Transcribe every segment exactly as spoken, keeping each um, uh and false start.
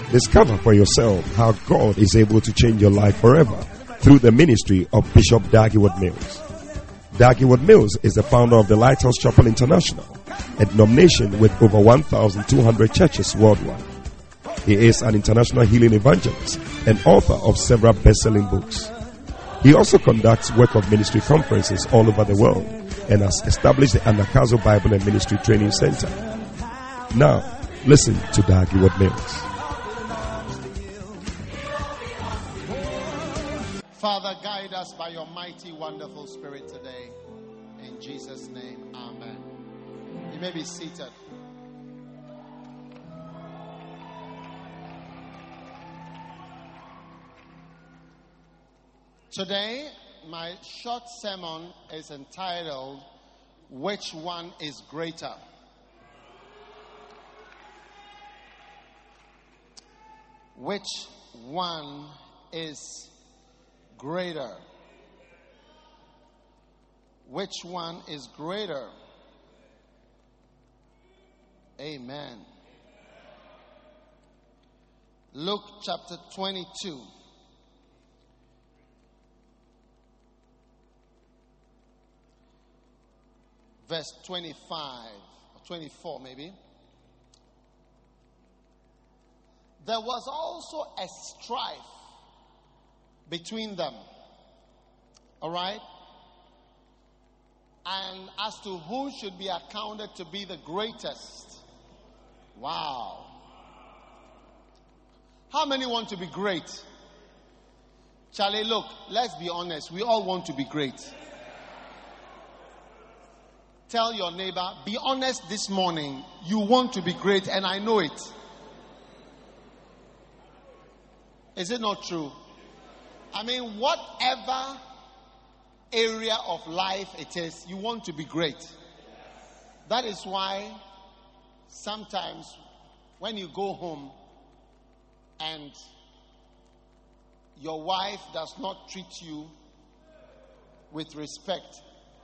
Discover for yourself how God is able to change your life forever through the ministry of Bishop Dag Heward-Mills. Dag Heward-Mills is the founder of the Lighthouse Chapel International, a denomination with over one thousand two hundred churches worldwide. He is an international healing evangelist and author of several best-selling books. He also conducts work of ministry conferences all over the world and has established the Anakazo Bible and Ministry Training Center. Now, listen to Dag Heward-Mills. Father, guide us by your mighty, wonderful Spirit today. In Jesus' name, amen. You may be seated. Today, my short sermon is entitled, Which One is Greater? Which one is greater? Which one is greater? Amen. Luke chapter twenty-two. Verse twenty-five or twenty-four maybe. There was also a strife between them. All right? And as to who should be accounted to be the greatest. Wow. How many want to be great? Charlie, look, let's be honest. We all want to be great. Tell your neighbor, be honest this morning. You want to be great, and I know it. Is it not true? I mean, whatever area of life it is, you want to be great. That is why sometimes when you go home and your wife does not treat you with respect,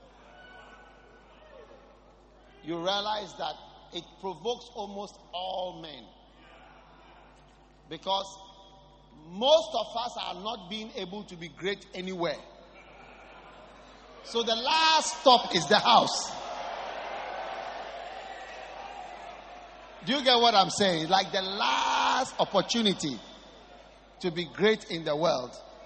you realize that it provokes almost all men. Because most of us are not being able to be great anywhere. So the last stop is the house. Do you get what I'm saying? Like the last opportunity to be great in the world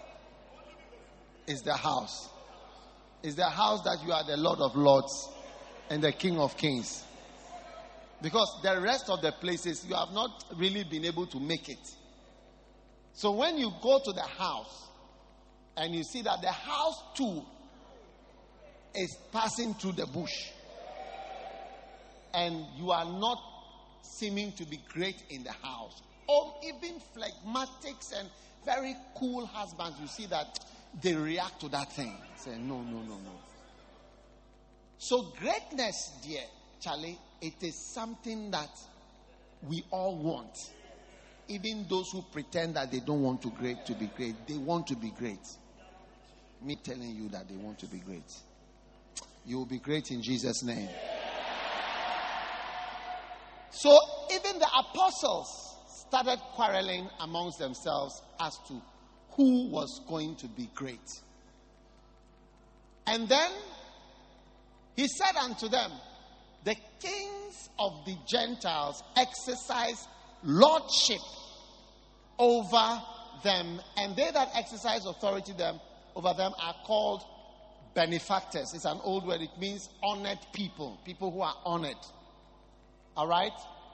is the house. Is the house that you are the Lord of Lords and the King of Kings. Because the rest of the places you have not really been able to make it. So when you go to the house and you see that the house too is passing through the bush and you are not seeming to be great in the house, or even phlegmatics and very cool husbands, you see that they react to that thing. Say, no, no, no, no. So greatness, dear Charlie, it is something that we all want. Even those who pretend that they don't want to great to be great, they want to be great. Me telling you that they want to be great. You will be great in Jesus' name. So even the apostles started quarreling amongst themselves as to who was going to be great. And then he said unto them, the kings of the Gentiles exercise lordship over them, and they that exercise authority them over them are called benefactors. It's an old word. It means honored people, people who are honored. All right?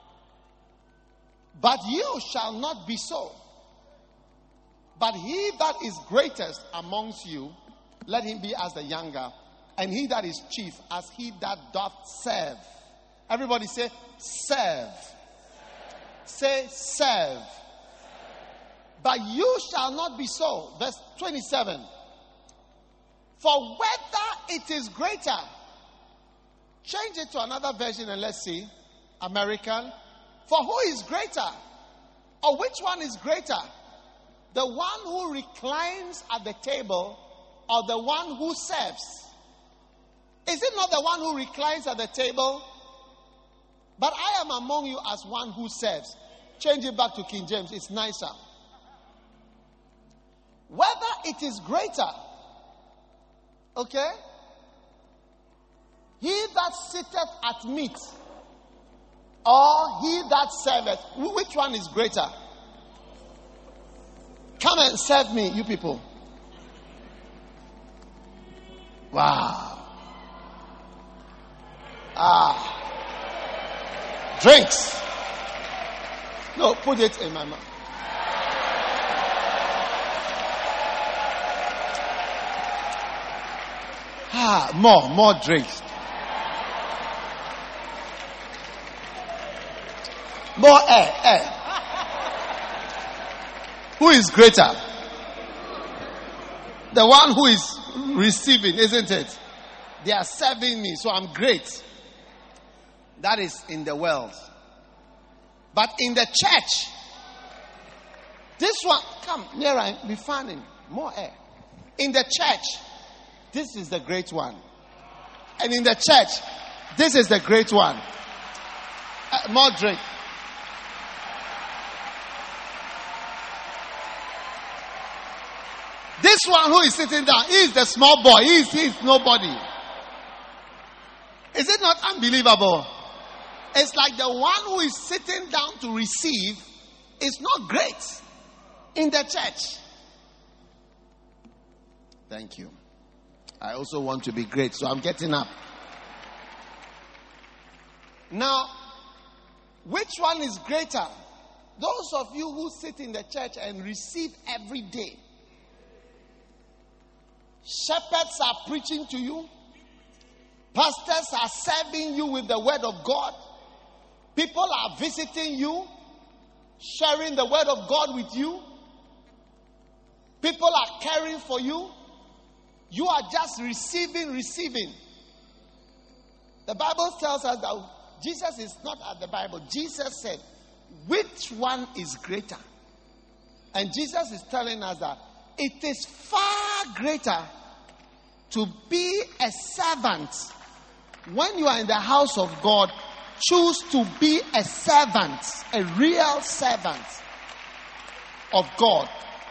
But you shall not be so. But he that is greatest amongst you, let him be as the younger, and he that is chief as he that doth serve. Everybody say, serve. Say, serve. But you shall not be so. Verse twenty-seven. For whether it is greater. Change it to another version and let's see. American. For who is greater? Or which one is greater? The one who reclines at the table or the one who serves? Is it not the one who reclines at the table? But I am among you as one who serves. change it back to King James. It's nicer. Whether it is greater, okay? He that sitteth at meat, or he that serveth. Which one is greater? Come and serve me, you people. Wow. Ah. Drinks. No, put it in my mouth. Ah, more, more drinks. More air, air. Who is greater? The one who is receiving, isn't it? They are serving me, so I'm great. That is in the world. But in the church, this one, come nearer and be fanning. More air. In the church, this is the great one. And in the church, this is the great one. Uh, more drink. This one who is sitting down, he is the small boy. He is, he is nobody. Is it not unbelievable? It's like the one who is sitting down to receive is not great in the church. Thank you. I also want to be great, so I'm getting up. Now, which one is greater? Those of you who sit in the church and receive every day. Shepherds are preaching to you. Pastors are serving you with the word of God. People are visiting you, sharing the word of God with you. People are caring for you. You are just receiving, receiving. The Bible tells us that Jesus is not at the Bible. Jesus said, which one is greater? And Jesus is telling us that it is far greater to be a servant. When you are in the house of God, choose to be a servant, a real servant of God.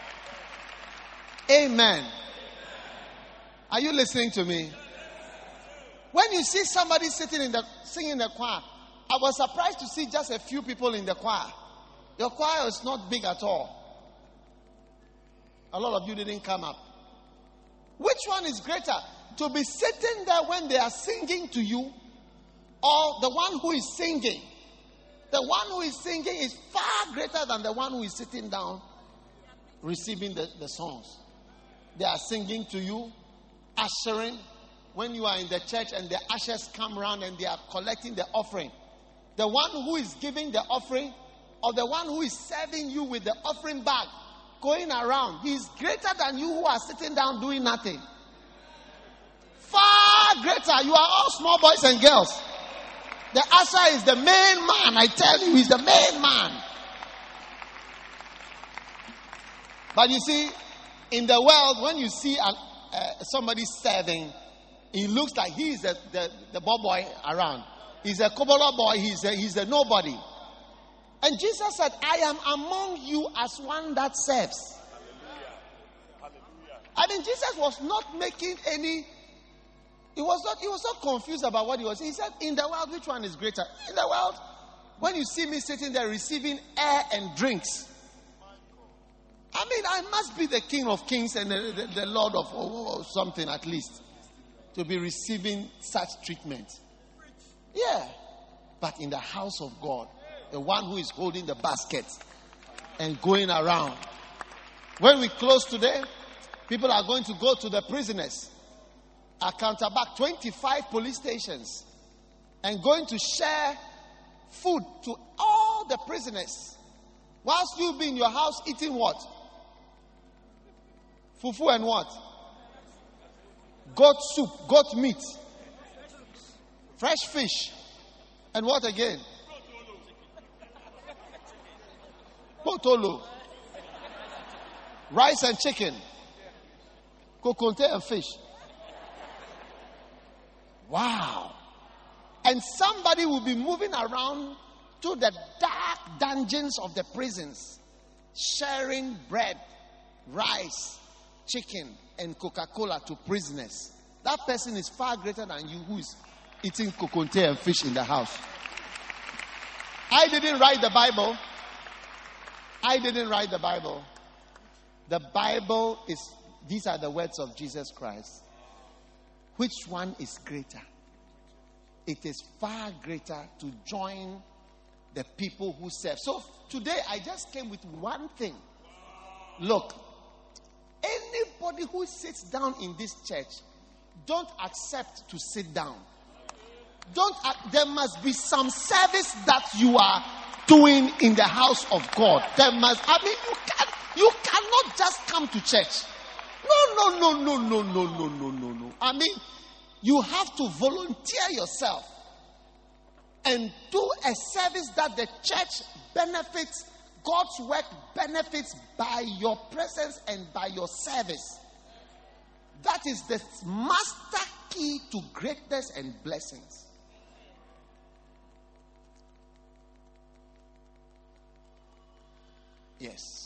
Amen. Are you listening to me? When you see somebody sitting in the singing in the choir, I was surprised to see just a few people in the choir. Your choir is not big at all. A lot of you didn't come up. Which one is greater? To be sitting there when they are singing to you, or the one who is singing? The one who is singing is far greater than the one who is sitting down receiving the, the songs. They are singing to you, ushering. When you are in the church and the ushers come around and they are collecting the offering, the one who is giving the offering, or the one who is serving you with the offering bag, going around, he is greater than you who are sitting down doing nothing. Far greater. You are all small boys and girls. The usher is the main man. I tell you, he's the main man. But you see, in the world, when you see an, uh, somebody serving, he looks like he is the, the, the boy boy around. He's a Kobola boy. He's a, he's a nobody. And Jesus said, I am among you as one that serves. I mean, Jesus was not making any, he was not, he was not confused about what he was. He said, in the world, which one is greater? In the world, when you see me sitting there receiving air and drinks, I mean, I must be the King of Kings and the, the, the Lord of or, or something at least to be receiving such treatment. Yeah. But in the house of God, the one who is holding the basket and going around. When we close today, people are going to go to the prisoners, are counterback twenty-five police stations, and going to share food to all the prisoners. Whilst you be in your house eating what? Fufu and what? Goat soup, goat meat, fresh fish, and what again? Potolo, rice and chicken, kokonte and fish. Wow. And somebody will be moving around to the dark dungeons of the prisons, sharing bread, rice, chicken, and Coca-Cola to prisoners. That person is far greater than you who is eating kokonte and fish in the house. I didn't write the Bible. I didn't write the Bible. The Bible is, these are the words of Jesus Christ. Which one is greater? It is far greater to join the people who serve. So today I just came with one thing. Look, anybody who sits down in this church, don't accept to sit down. Don't. Uh, there must be some service that you are doing in the house of God. There must. I mean, you can. You cannot just come to church. No, no, no, no, no, no, no, no, no, no. I mean, you have to volunteer yourself and do a service that the church benefits, God's work benefits by your presence and by your service. That is the master key to greatness and blessings. Yes.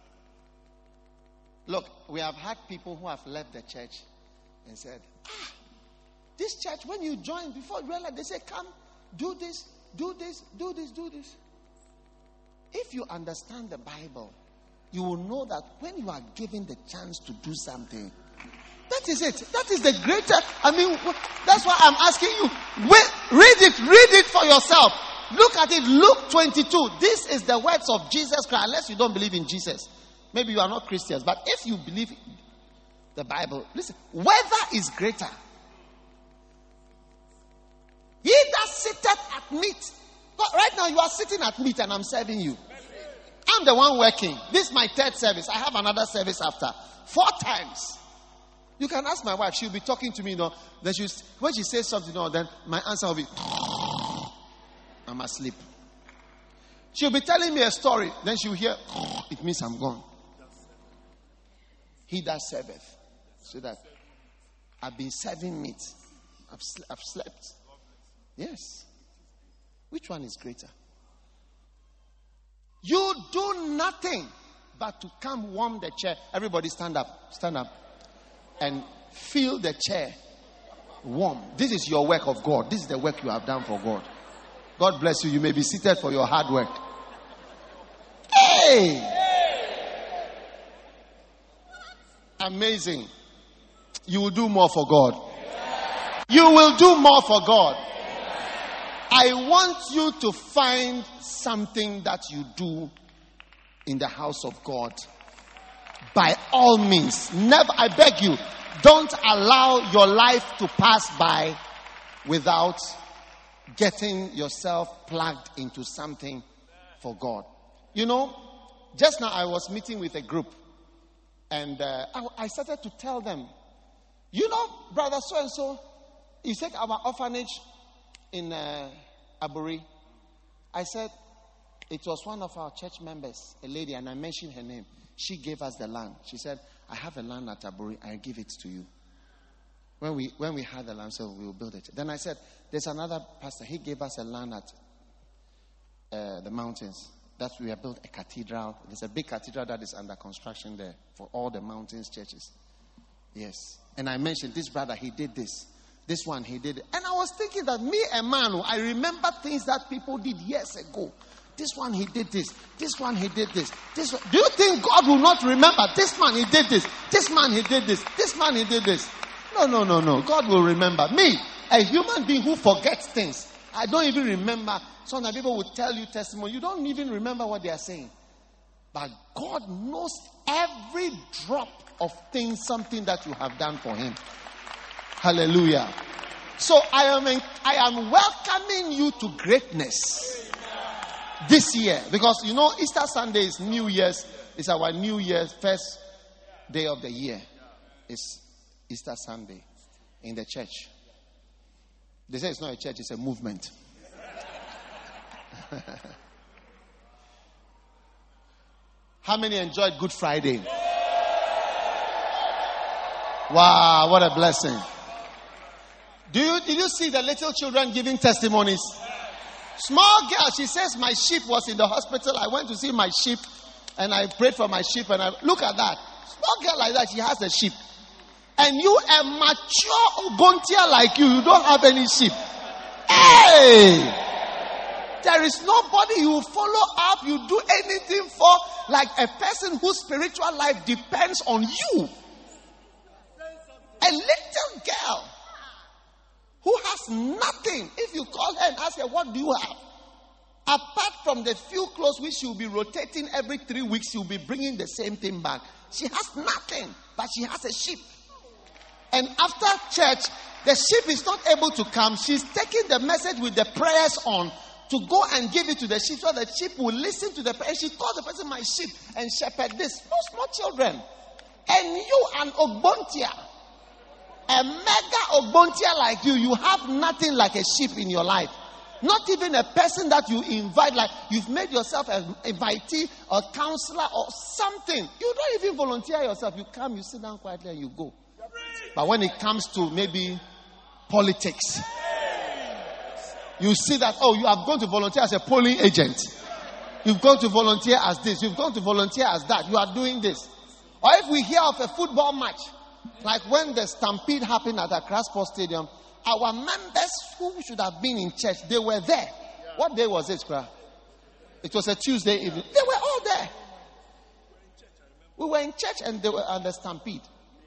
Look, we have had people who have left the church and said, ah, this church, when you join, before you realize, they say, come, do this, do this, do this, do this. If you understand the Bible, you will know that when you are given the chance to do something, that is it. That is the greater. I mean, that's why I'm asking you. Wait, read it. Read it for yourself. Look at it. Luke twenty-two. This is the words of Jesus Christ. Unless you don't believe in Jesus. Maybe you are not Christians. But if you believe the Bible, listen. Whether is greater. He that sitteth at meat. Right now you are sitting at meat and I'm serving you. I'm the one working. This is my third service. I have another service after. Four times. You can ask my wife. She'll be talking to me, you know. Then she, when she says something, you know, then my answer will be, I'm asleep. She'll be telling me a story. Then she'll hear, it means I'm gone. He that serveth. So that I've been serving meat. I've, sl- I've slept. Yes. Which one is greater? You do nothing but to come warm the chair. Everybody stand up. Stand up. And feel the chair warm. This is your work of God. This is the work you have done for God. God bless you. You may be seated for your hard work. Hey! Amazing. You will do more for God. You will do more for God. I want you to find something that you do in the house of God. By all means. Never, I beg you, don't allow your life to pass by without getting yourself plugged into something for God. You know, just now I was meeting with a group and uh, I, I started to tell them, you know, brother so and so, you take our orphanage in uh, Aburi. I said, it was one of our church members, a lady, and I mentioned her name. She gave us the land. She said, I have a land at Aburi. I give it to you. When we when we had the land, so we will build it. Then I said, there's another pastor. He gave us a land at uh, the mountains. That we have built a cathedral. There's a big cathedral that is under construction there for all the mountains churches. Yes. And I mentioned this brother, he did this. This one, he did it. And I was thinking that me, a man, I remember things that people did years ago. This one, he did this. This one, he did this. This one. Do you think God will not remember? This man, he did this. This man, he did this. This man, he did this. No, no, no, no. God will remember. Me, a human being who forgets things. I don't even remember. Sometimes people will tell you testimony. You don't even remember what they are saying. But God knows every drop of things, something that you have done for him. Hallelujah. So I am in, I am welcoming you to greatness this year. Because you know, Easter Sunday is New Year's. It's our New Year's first day of the year. It's Easter Sunday in the church. They say it's not a church, it's a movement. How many enjoyed Good Friday? Wow, what a blessing. Do you, did you see the little children giving testimonies? Small girl, she says, my sheep was in the hospital. I went to see my sheep and I prayed for my sheep. And I look at that. Small girl like that, she has a sheep. And you, a mature Ubuntia like you, you don't have any sheep. Hey! There is nobody you follow up, you do anything for, like a person whose spiritual life depends on you. A little girl who has nothing. If you call her and ask her, what do you have? Apart from the few clothes which she'll be rotating every three weeks, she'll be bringing the same thing back. She has nothing, but she has a sheep. And after church, the sheep is not able to come. She's taking the message with the prayers on to go and give it to the sheep so the sheep will listen to the prayer. And she calls the person my sheep and shepherd this. Small, small children. And you, an Ogbontia, a mega Ogbontia like you, you have nothing like a sheep in your life. Not even a person that you invite, like you've made yourself an invitee or counselor or something. You don't even volunteer yourself. You come, you sit down quietly and you go. But when it comes to maybe politics, you see that, oh, you have gone to volunteer as a polling agent. You've gone to volunteer as this. You've gone to volunteer as that. You are doing this. Or if we hear of a football match, like when the stampede happened at Accra Sports Stadium, our members who should have been in church, they were there. What day was it, Kra? It was a Tuesday evening. They were all there. We were in church and they were on the stampede.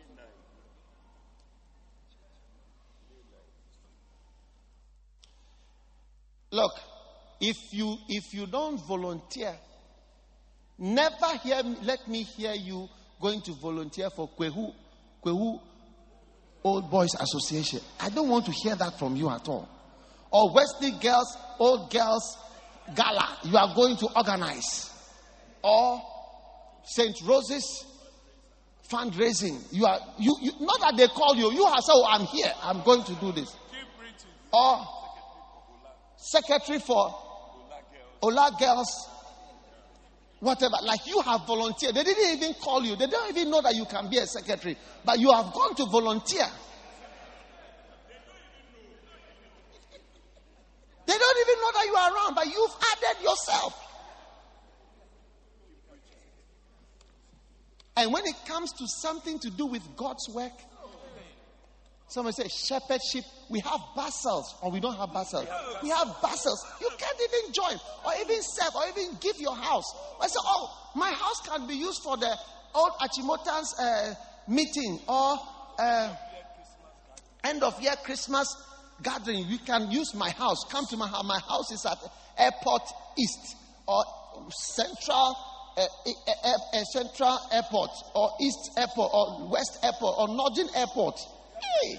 Look, if you if you don't volunteer, never hear let me hear you going to volunteer for Kwehu Kwehu Old Boys Association. I don't want to hear that from you at all. Or Wesley Girls, Old Girls Gala, you are going to organize. Or Saint Rose's fundraising. You are you, you not that they call you, you have said, oh, I'm here, I'm going to do this. Or secretary for Ola Girls, whatever. Like you have volunteered. They didn't even call you. They don't even know that you can be a secretary. But you have gone to volunteer. They don't even know that you are around, but you've added yourself. And when it comes to something to do with God's work, somebody say shepherdship. We have basils, or we don't have basils. We have basils. You can't even join, or even serve, or even give your house. I say, oh, my house can be used for the old Achimotans uh, meeting or uh, end of year Christmas gathering. You can use my house. Come to my house. My house is at Airport East or Central. Uh, uh, uh, Central Airport or East Airport or West Airport or Northern Airport. Hey.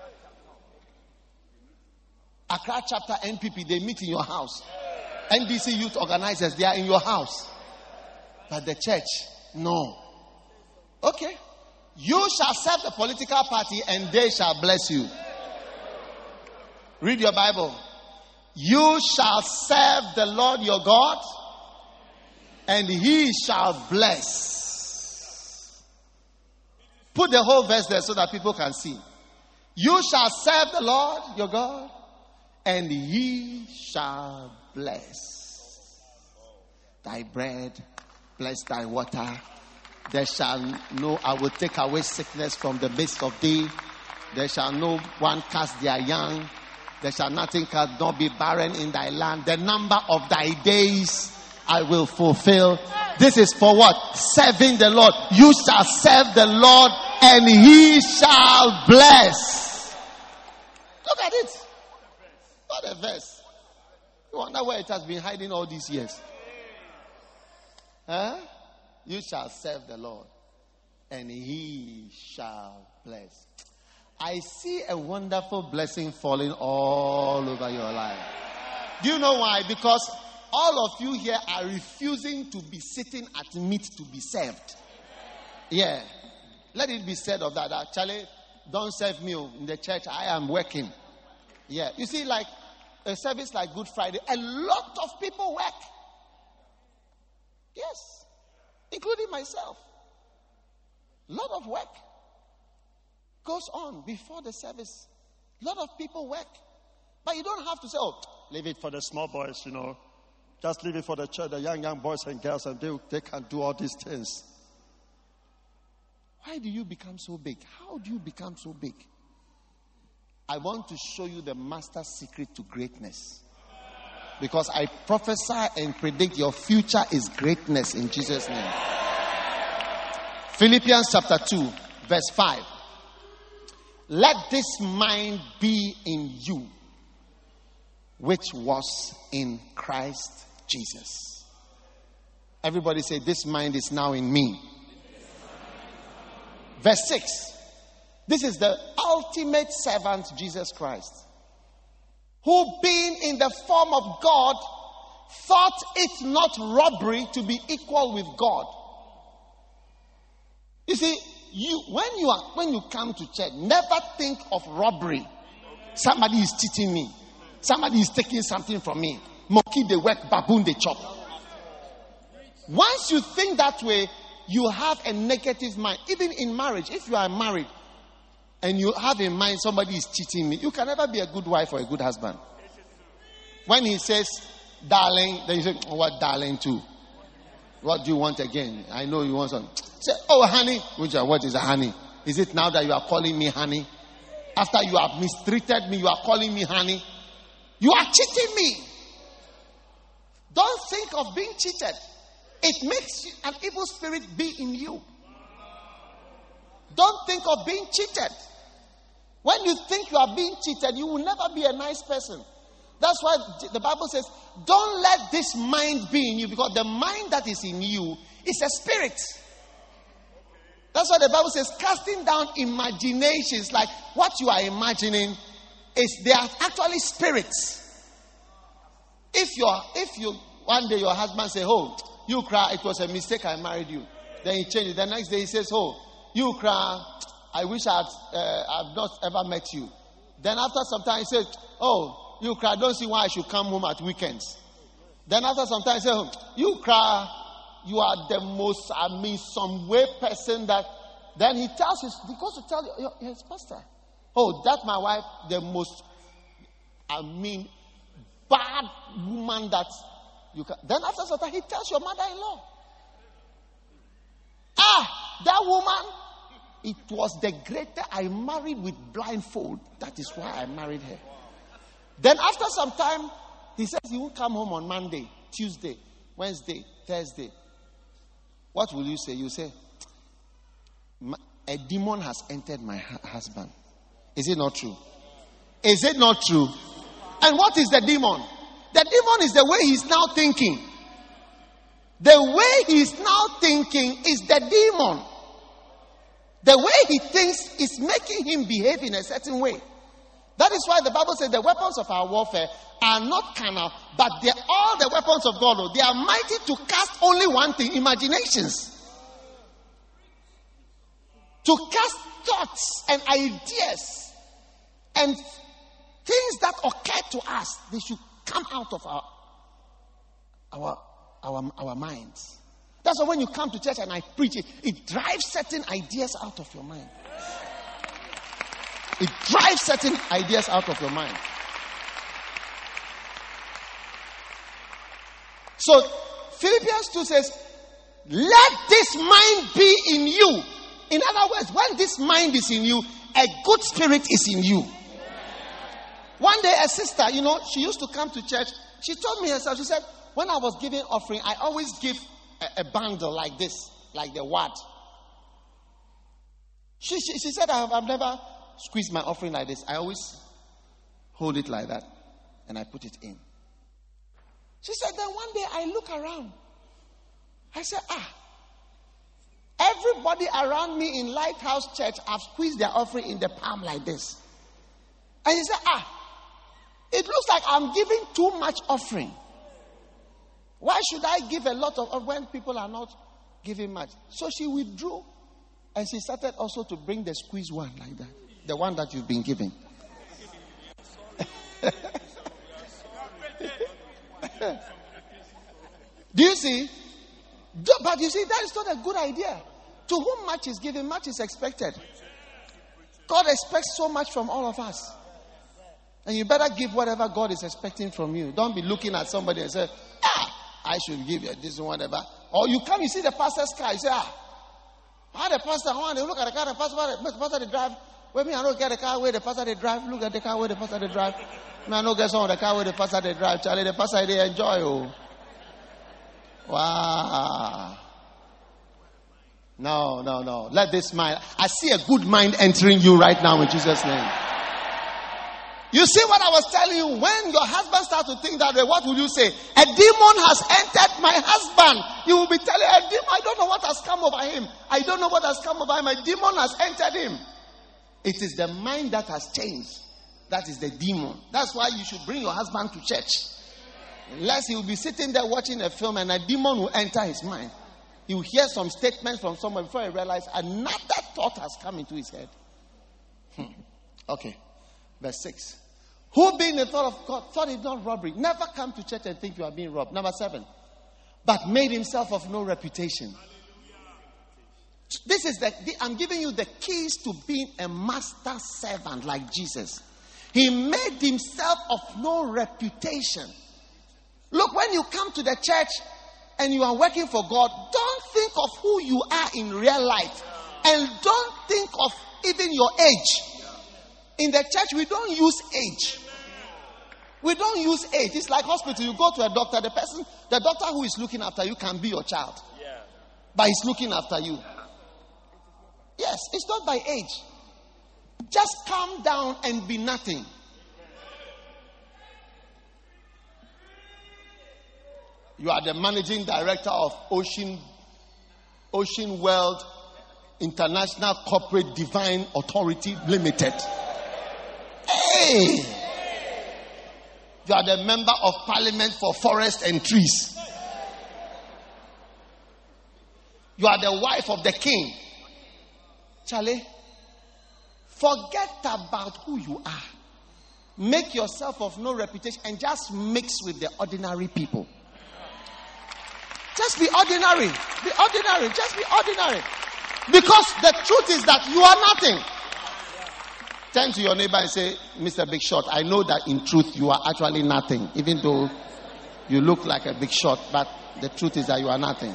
Accra chapter N P P, they meet in your house. N D C youth organizers, they are in your house. But the church, no. Okay. You shall serve the political party and they shall bless you. Read your Bible. You shall serve the Lord your God and he shall bless. Put the whole verse there so that people can see. You shall serve the Lord your God, and he shall bless thy bread, bless thy water. There shall no, I will take away sickness from the midst of thee. There shall no one cast their young. There shall nothing cast, not be barren in thy land. The number of thy days I will fulfill. This is for what? Serving the Lord. You shall serve the Lord and he shall bless. Look at it. What a verse. You wonder where it has been hiding all these years. Huh? You shall serve the Lord and he shall bless. I see a wonderful blessing falling all over your life. Do you know why? Because all of you here are refusing to be sitting at meat to be served. Yeah. Let it be said of that. Actually, don't serve me in the church. I am working. Yeah. You see, like a service like Good Friday, a lot of people work. Yes. Including myself. A lot of work goes on before the service. A lot of people work. But you don't have to say, oh, leave it for the small boys, you know. Just leave it for the church, the young, young boys and girls, and they, they can do all these things. Why do you become so big? How do you become so big? I want to show you the master secret to greatness. Because I prophesy and predict your future is greatness in Jesus' name. Philippians chapter two, verse five. Let this mind be in you, which was in Christ Jesus. Everybody say, this mind is now in me. Verse six. This is the ultimate servant, Jesus Christ, who being in the form of God, thought it not robbery to be equal with God. You see, you when you are when you come to church, never think of robbery. Somebody is cheating me. Somebody is taking something from me. Monkey they work, baboon they chop. Once you think that way, you have a negative mind. Even in marriage, if you are married and you have in mind somebody is cheating me, you can never be a good wife or a good husband. When he says, darling, then you say, what darling too? What do you want again? I know you want something. Say, oh honey. Which are, what is a honey? Is it now that you are calling me honey? After you have mistreated me, you are calling me honey? You are cheating me. Don't think of being cheated. It makes an evil spirit be in you. Don't think of being cheated. When you think you are being cheated, you will never be a nice person. That's why the Bible says, don't let this mind be in you, because the mind that is in you is a spirit. That's why the Bible says, casting down imaginations, like what you are imagining, is they are actually spirits. If you're, if you, one day your husband say, oh, you cry, it was a mistake, I married you. Then he changed it. The next day he says, oh, you cry, I wish I had uh, I've not ever met you. Then after some time he says, oh, you cry, I don't see why I should come home at weekends. Then after some time he says, oh, you cry, you are the most, I mean, some way person that. Then he tells his, he goes to tell you, yes, pastor. Oh, that's my wife, the most, I mean, bad woman that you can. Then after some time he tells your mother-in-law, ah, that woman, it was the greater. I married with blindfold. That is why I married her. Then after some time, he says he will come home on Monday, Tuesday, Wednesday, Thursday. What will you say? You say, a demon has entered my husband. Is it not true? Is it not true? And what is the demon? The demon is the way he's now thinking. The way he's now thinking is the demon. The way he thinks is making him behave in a certain way. That is why the Bible says the weapons of our warfare are not carnal, but they're all the weapons of God. They are mighty to cast only one thing, imaginations. To cast thoughts and ideas and things that occur to us, they should come out of our our our, our minds. That's why when you come to church and I preach it, it drives certain ideas out of your mind. It drives certain ideas out of your mind. So Philippians two says, let this mind be in you. In other words, when this mind is in you, a good spirit is in you. One day a sister, you know, she used to come to church. She told me herself, she said, when I was giving offering, I always give a, a bundle like this, like the word. She, she, she said, I have, I've never squeezed my offering like this. I always hold it like that and I put it in. She said, then one day I look around. I said, ah, everybody around me in Lighthouse Church have squeezed their offering in the palm like this. And she said, ah, it looks like I'm giving too much offering. Why should I give a lot of when people are not giving much? So she withdrew and she started also to bring the squeeze one like that. The one that you've been giving. Do you see? But you see, that is not a good idea. To whom much is given, much is expected. God expects so much from all of us. And you better give whatever God is expecting from you. Don't be looking at somebody and say, ah, I should give you this one, whatever. Or you come, you see the pastor's car, you say, ah, how the pastor, how they look at the car, the pastor, the pastor they drive. Wait, me, I don't get the car where the pastor they drive. Look at the car where the pastor they drive. Me, I don't get some of the car where the pastor they drive. Charlie, the pastor they enjoy. Oh. Wow. No, no, no. Let this mind. I see a good mind entering you right now in Jesus' name. You see what I was telling you? When your husband starts to think that way, what will you say? A demon has entered my husband. You will be telling a demon, I don't know what has come over him. I don't know what has come over him. A demon has entered him. It is the mind that has changed. That is the demon. That's why you should bring your husband to church. Unless he will be sitting there watching a film and a demon will enter his mind. He will hear some statements from someone before he realizes another thought has come into his head. Hmm. Okay. Verse six. Who being the thought of God thought it not robbery. Never come to church and think you are being robbed. Number seven. But made himself of no reputation. This is the, the I'm giving you the keys to being a master servant like Jesus. He made himself of no reputation. Look, when you come to the church and you are working for God, don't think of who you are in real life. And don't think of even your age. In the church, we don't use age. We don't use age. It's like hospital. You go to a doctor. The person, the doctor who is looking after you can be your child. But he's looking after you. Yes, it's not by age. Just calm down and be nothing. You are the managing director of Ocean, Ocean World International Corporate Divine Authority Limited. Hey! You are the member of parliament for forest and trees. You are the wife of the king. Charlie, forget about who you are. Make yourself of no reputation and just mix with the ordinary people. Just be ordinary. Be ordinary. Just be ordinary. Because the truth is that you are nothing. Turn to your neighbor and say, Mister Big Shot, I know that in truth you are actually nothing. Even though you look like a big shot, but the truth is that you are nothing.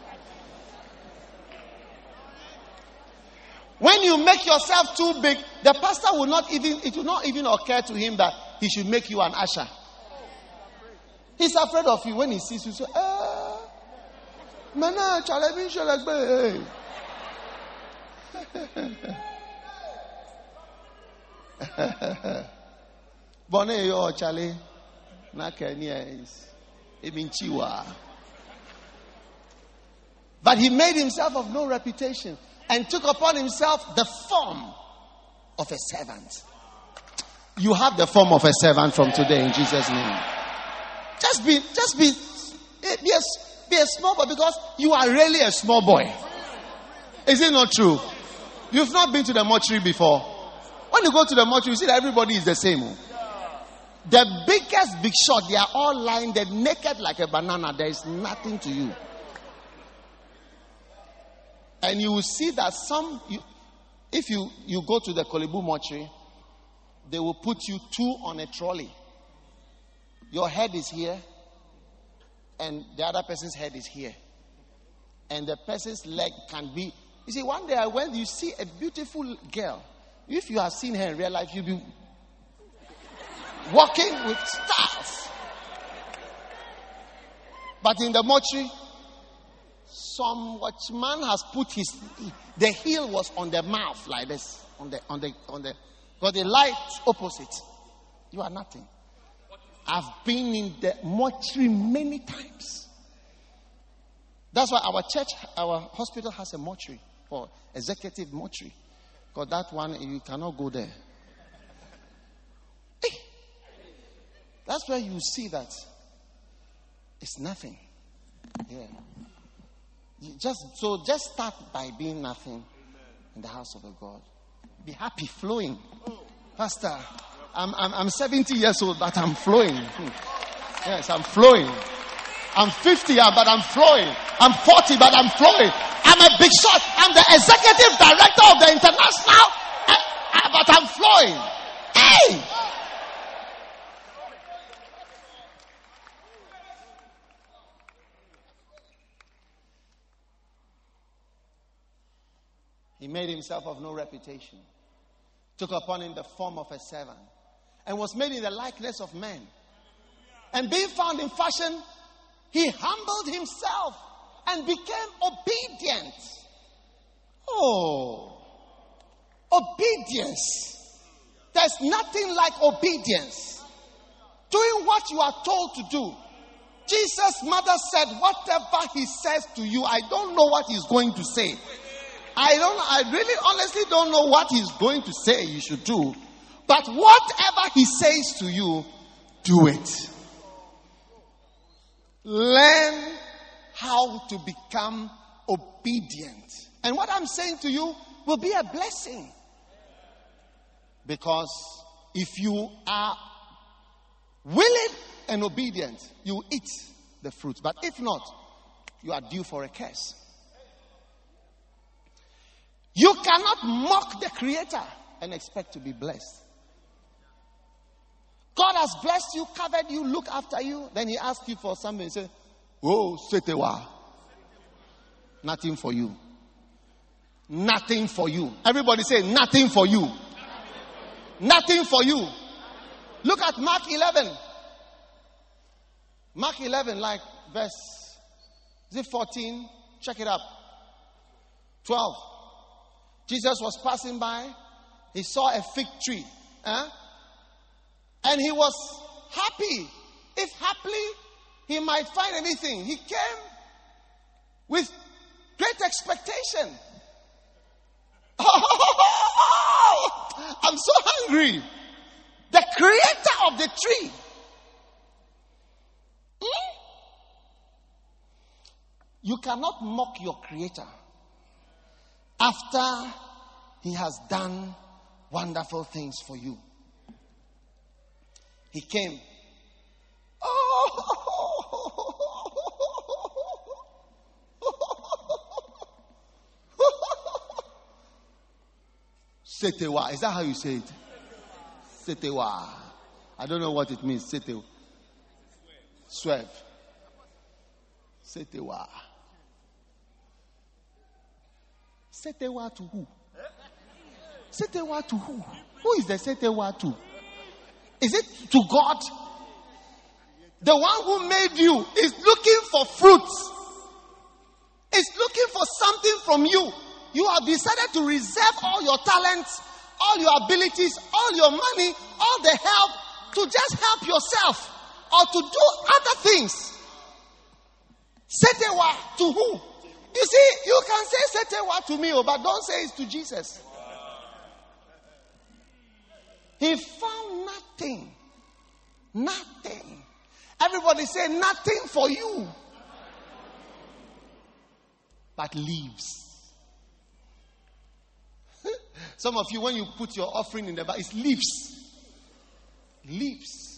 When you make yourself too big, the pastor will not even, it will not even occur to him that he should make you an usher. He's afraid of you. When he sees you, say, eh, mana, chalebi shalagbe. Bonne yo chale na Kenya is ebinchiwa. But he made himself of no reputation and took upon himself the form of a servant. You have the form of a servant from today in Jesus' name. Just be, just be, be a, be a small boy because you are really a small boy. Is it not true? You've not been to the mortuary before. When you go to the mortuary, you see that everybody is the same. The biggest big shot, they are all lying there naked like a banana. There is nothing to you. And you will see that some, you, if you, you go to the Kolebu mortuary, they will put you two on a trolley. Your head is here, and the other person's head is here. And the person's leg can be. You see, one day I went, you see a beautiful girl. If you have seen her in real life, you'll be walking with stars. But in the mortuary, some watchman has put his, the heel was on the mouth like this, on the, on the, on the, because the light opposite. You are nothing. I've been in the mortuary many times. That's why our church, our hospital has a mortuary, or executive mortuary. Because that one, you cannot go there. Hey, that's where you see that it's nothing. Yeah. You just so just start by being nothing in the house of the God. Be happy, flowing. Pastor, I'm I'm, I'm seventy years old, but I'm flowing. Yes, I'm flowing. I'm fifty, but I'm flowing. I'm forty, but I'm flowing. I'm a big shot. I'm the executive director of the international, uh, uh, but I'm flowing. Hey! He made himself of no reputation, took upon him the form of a servant, and was made in the likeness of men. And being found in fashion, he humbled himself and became obedient. Oh, obedience. There's nothing like obedience. Doing what you are told to do. Jesus' mother said, whatever he says to you, I don't know what he's going to say. I don't, I really honestly don't know what he's going to say you should do. But whatever he says to you, do it. Learn how to become obedient. And what I'm saying to you will be a blessing. Because if you are willing and obedient, you will eat the fruit. But if not, you are due for a curse. You cannot mock the Creator and expect to be blessed. God has blessed you, covered you, looked after you. Then he asks you for something and says, oh, setewa. Nothing for you. Nothing for you. Everybody say, nothing for you. Nothing for you. Look at Mark eleven. Mark eleven, like verse, is it fourteen? Check it up. twelve. Jesus was passing by. He saw a fig tree. Eh? And he was happy. If happily he might find anything. He came with great expectation. Oh, I'm so hungry. The creator of the tree. Hmm? You cannot mock your creator after he has done wonderful things for you. He came. Setewa. Is that how you say it? Setewa. I don't know what it means. Setewa. Swerve. Setewa. Setewa to who? Setewa to who? Who is the setewa to? Is it to God? The one who made you is looking for fruits. Is looking for something from you. You have decided to reserve all your talents, all your abilities, all your money, all the help to just help yourself or to do other things. Setewa to who? You see, you can say setewa to me, but don't say it to Jesus. He found nothing. Nothing. Everybody say nothing for you. But leaves. Some of you, when you put your offering in the bag, it's leaves. Leaves.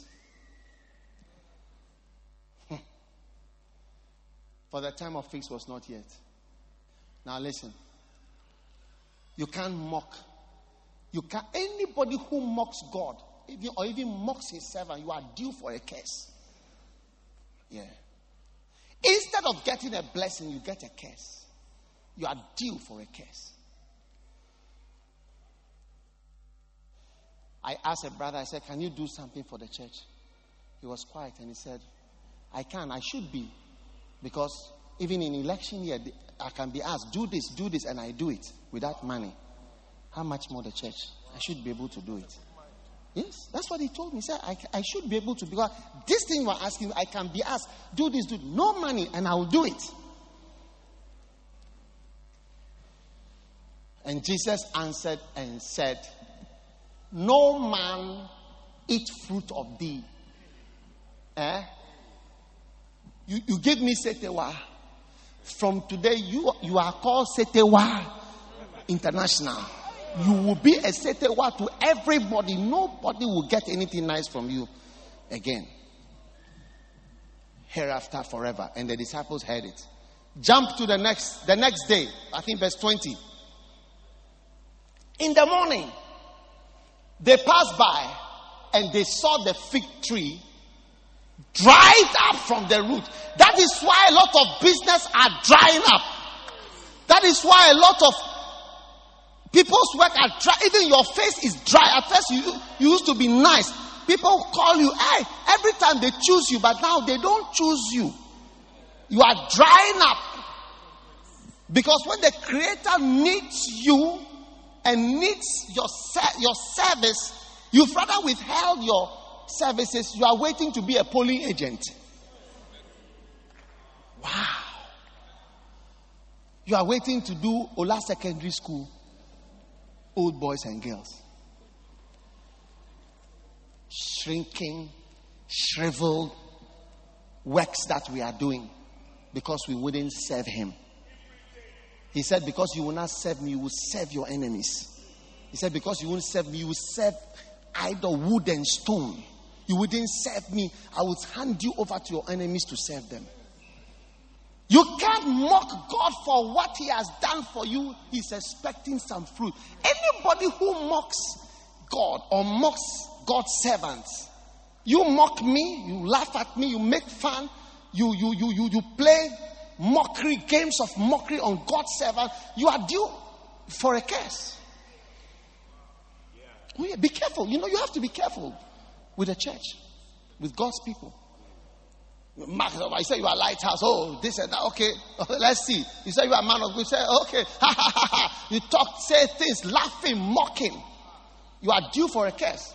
For the time of figs was not yet. Now listen. You can't mock. You can anybody who mocks God, even, or even mocks his servant, you are due for a curse. Yeah. Instead of getting a blessing, you get a curse. You are due for a curse. I asked a brother, I said, can you do something for the church? He was quiet and he said, I can, I should be. Because even in election year, I can be asked, do this, do this, and I do it without money. How much more the church? I should be able to do it. Yes, that's what he told me. He said, I, I should be able to, because this thing you are asking, I can be asked, do this, do no money, and I will do it. And Jesus answered and said, no man eat fruit of thee. Eh? You, you give me Setewa. From today, you, you are called Setewa International. You will be a Setewa to everybody. Nobody will get anything nice from you again. Hereafter forever. And the disciples heard it. Jump to the next, the next day. I think verse twenty. In the morning, they passed by and they saw the fig tree dried up from the root. That is why a lot of business are drying up. That is why a lot of People's work are dry. Even your face is dry. At first, you, you used to be nice. People call you, hey, every time they choose you, but now they don't choose you. You are drying up. Because when the Creator needs you and needs your, your service, you've rather withheld your services. You are waiting to be a polling agent. Wow. You are waiting to do Ola Secondary School, old boys and girls. Shrinking, shriveled works that we are doing because we wouldn't serve him. He said, because you will not serve me, you will serve your enemies. He said, because you won't serve me, you will serve either wood and stone. You wouldn't serve me, I would hand you over to your enemies to serve them. You can't mock God for what he has done for you. He's expecting some fruit. Anybody who mocks God or mocks God's servants, you mock me, you laugh at me, you make fun, you you you you, you play mockery, games of mockery on God's servant, you are due for a curse. Oh yeah, be careful. You know, you have to be careful with the church, with God's people. Mark, I say you are lighthouse. Oh, this and that. Okay, let's see. You say you are man of God. You say, okay, ha ha ha ha. You talk, say things, laughing, mocking. You are due for a curse.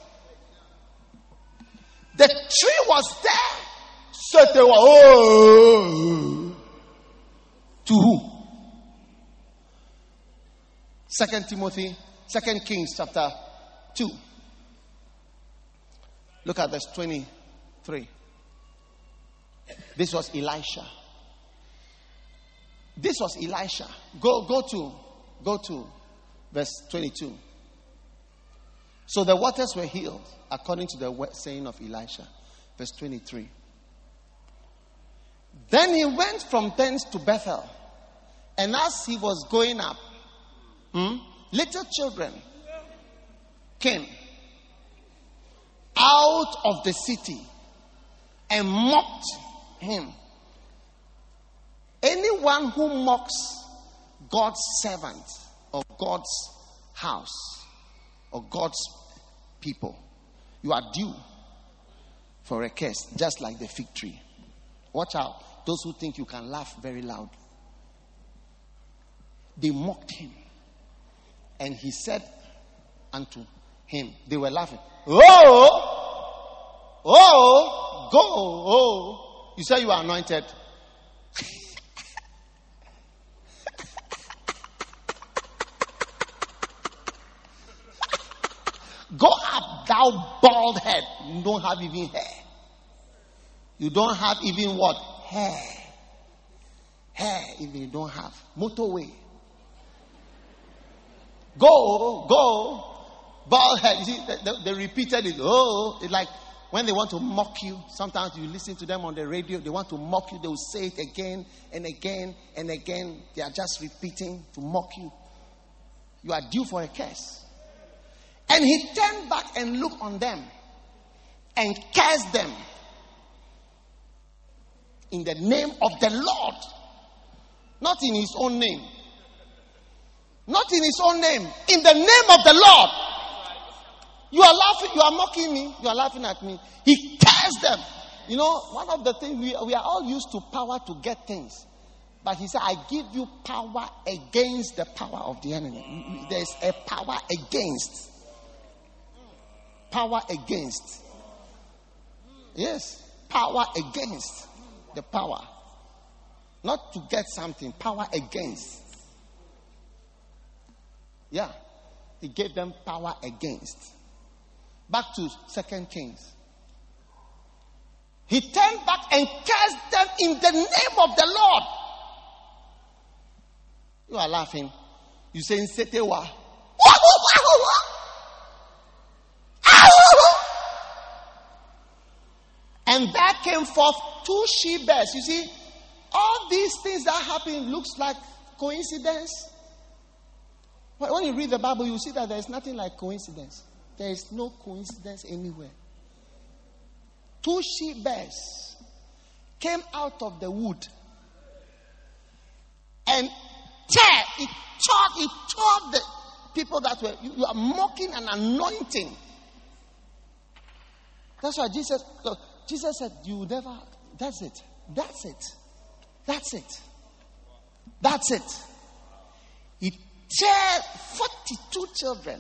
The tree was there. So they were, oh. To who? Second Timothy, Second Kings chapter two. Look at verse twenty-three. This was Elisha. This was Elisha. Go, go to, go to verse twenty-two. So the waters were healed according to the saying of Elisha. Verse twenty-three. Then he went from thence to Bethel. And as he was going up, hmm, little children came out of the city and mocked him. Anyone who mocks God's servant or God's house or God's people, you are due for a curse, just like the fig tree. Watch out. Those who think you can laugh very loud. They mocked him. And he said unto him, they were laughing. Oh, oh, go, oh. You say you are anointed. Go up, thou bald head. You don't have even hair. You don't have even what? Hair. Hair, even you don't have. Motorway. Go, go, bald head. You see, they, they repeated it. Oh, it's like when they want to mock you. Sometimes you listen to them on the radio. They want to mock you. They will say it again and again and again. They are just repeating to mock you. You are due for a curse. And he turned back and looked on them and cursed them in the name of the Lord, not in his own name. Not in his own name. In the name of the Lord. You are laughing. You are mocking me. You are laughing at me. He cursed them. You know, one of the things, we, we are all used to power to get things. But he said, I give you power against the power of the enemy. There's a power against. Power against. Yes. Power against the power. Not to get something. Power against. Yeah. He gave them power against. Back to Second Kings. He turned back and cursed them in the name of the Lord. You are laughing. You saying Setewa. And there came forth two she bears. You see, all these things that happen looks like coincidence. When you read the Bible, you see that there is nothing like coincidence. There is no coincidence anywhere. Two she bears came out of the wood and tear, it tore, it tore the, people that were, you, you are mocking an anointing. That's why Jesus, look, Jesus said, you never, that's it. That's it. That's it. That's it. He took forty-two children.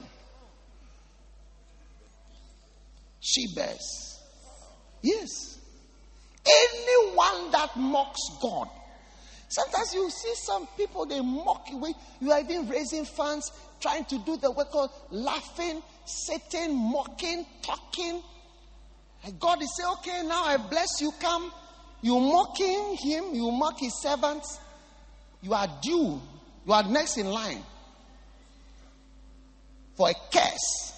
She bears. Yes. Anyone that mocks God. Sometimes you see some people, they mock you. You are even raising funds, trying to do the work of laughing, sitting, mocking, talking. And God is saying, okay, now I bless you, come. You mocking him, you mock his servants. You are due. You are next in line for a curse.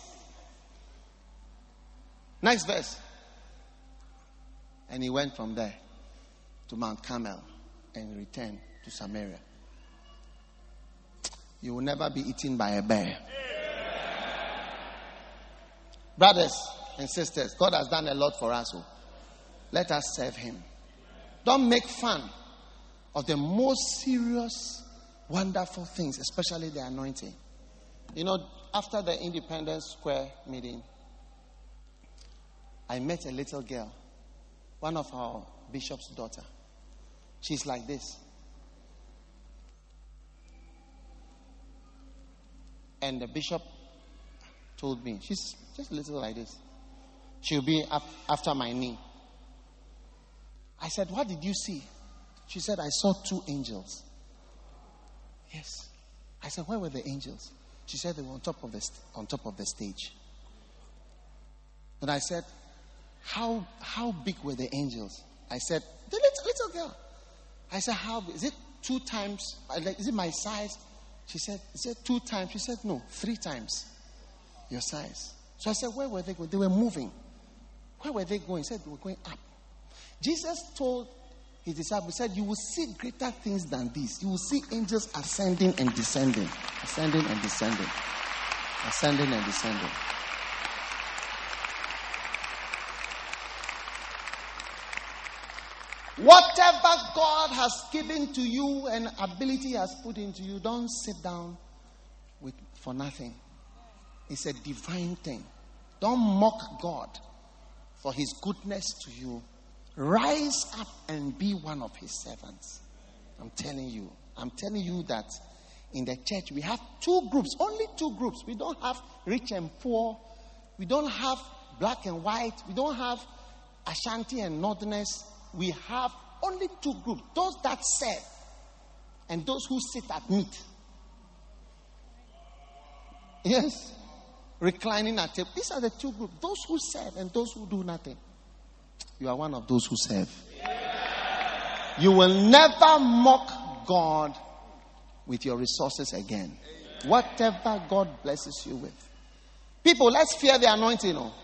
Next verse. And he went from there to Mount Carmel and returned to Samaria. You will never be eaten by a bear. Brothers and sisters, God has done a lot for us. So let us serve him. Don't make fun of the most serious, wonderful things, especially the anointing. You know, after the Independence Square meeting, I met a little girl, one of our bishop's daughter. She's like this. And the bishop told me, she's just a little like this. She'll be up after my knee. I said, what did you see? She said, I saw two angels. Yes. I said, where were the angels? She said they were on top of the st- on top of the stage. And I said, how how big were the angels? I said, the little, little girl. I said, how big? Is it two times? Is it my size? She said, is it two times? She said, no, three times your size. So I said, where were they going? They were moving. Where were they going? He said, they were going up. Jesus told his disciples, said, you will see greater things than this. You will see angels ascending and descending. Ascending and descending. Ascending and descending. Whatever God has given to you and ability has put into you, don't sit down with for nothing. It's a divine thing. Don't mock God for his goodness to you. Rise up and be one of his servants. I'm telling you. I'm telling you that in the church we have two groups. Only two groups. We don't have rich and poor. We don't have black and white. We don't have Ashanti and Northerners. We have only two groups. Those that serve and those who sit at meat. Yes. Reclining at table. These are the two groups. Those who serve and those who do nothing. You are one of those who serve. Yeah. You will never mock God with your resources again. Amen. Whatever God blesses you with. People, let's fear the anointing. Oh.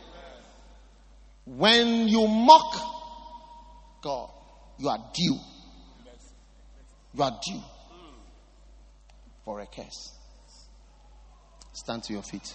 When you mock God, you are due. You are due for a curse. Stand to your feet.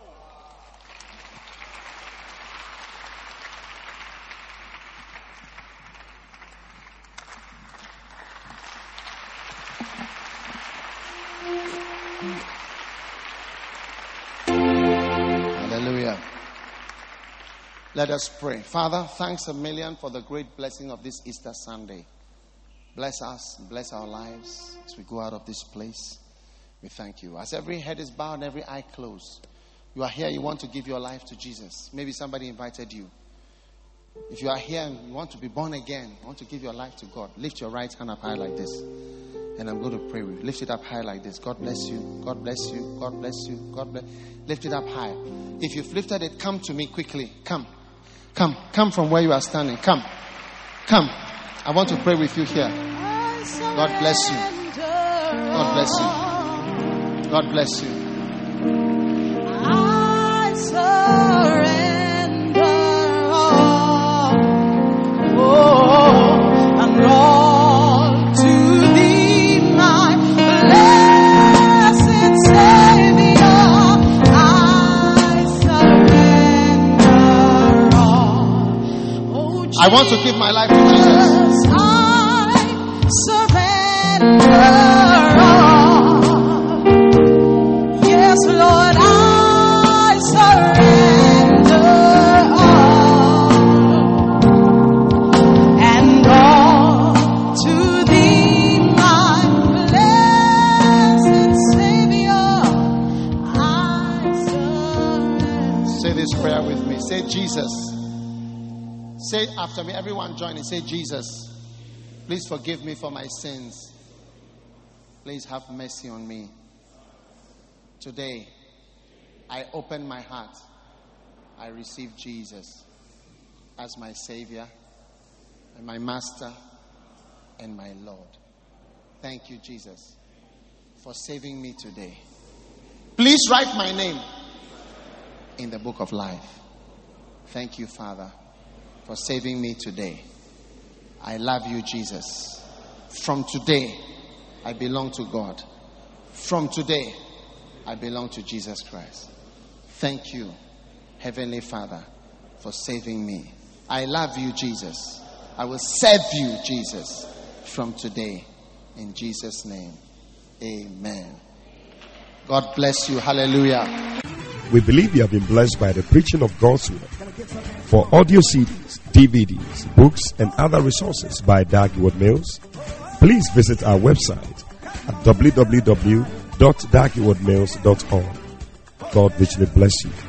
Hallelujah. Let us pray. Father, thanks a million for the great blessing of this Easter Sunday. Bless us, bless our lives as we go out of this place. We thank you. As every head is bowed and every eye closed, you are here, you want to give your life to Jesus. Maybe somebody invited you. If you are here and you want to be born again, you want to give your life to God, lift your right hand up high like this. And I'm going to pray with you. Lift it up high like this. God bless you. God bless you. God bless you. God bless. Lift it up high. If you've lifted it, come to me quickly. Come. Come. Come from where you are standing. Come. Come. I want to pray with you here. God bless you. God bless you. God bless you. I surrender all. Oh, I'm all to thee, my blessed Savior. I surrender all. Oh, Jesus, I want to give my life to Jesus. I surrender all. Yes, Lord. Say Jesus. Say after me. Everyone join and say Jesus. Please forgive me for my sins. Please have mercy on me. Today, I open my heart. I receive Jesus as my Savior and my Master and my Lord. Thank you, Jesus, for saving me today. Please write my name in the book of life. Thank you, Father, for saving me today. I love you, Jesus. From today, I belong to God. From today, I belong to Jesus Christ. Thank you, Heavenly Father, for saving me. I love you, Jesus. I will serve you, Jesus, from today. In Jesus' name, amen. God bless you. Hallelujah. We believe you have been blessed by the preaching of God's word. For audio C Ds, D V Ds, books, and other resources by Dag Heward-Mills, please visit our website at w w w dot dag heward mills dot org. God richly bless you.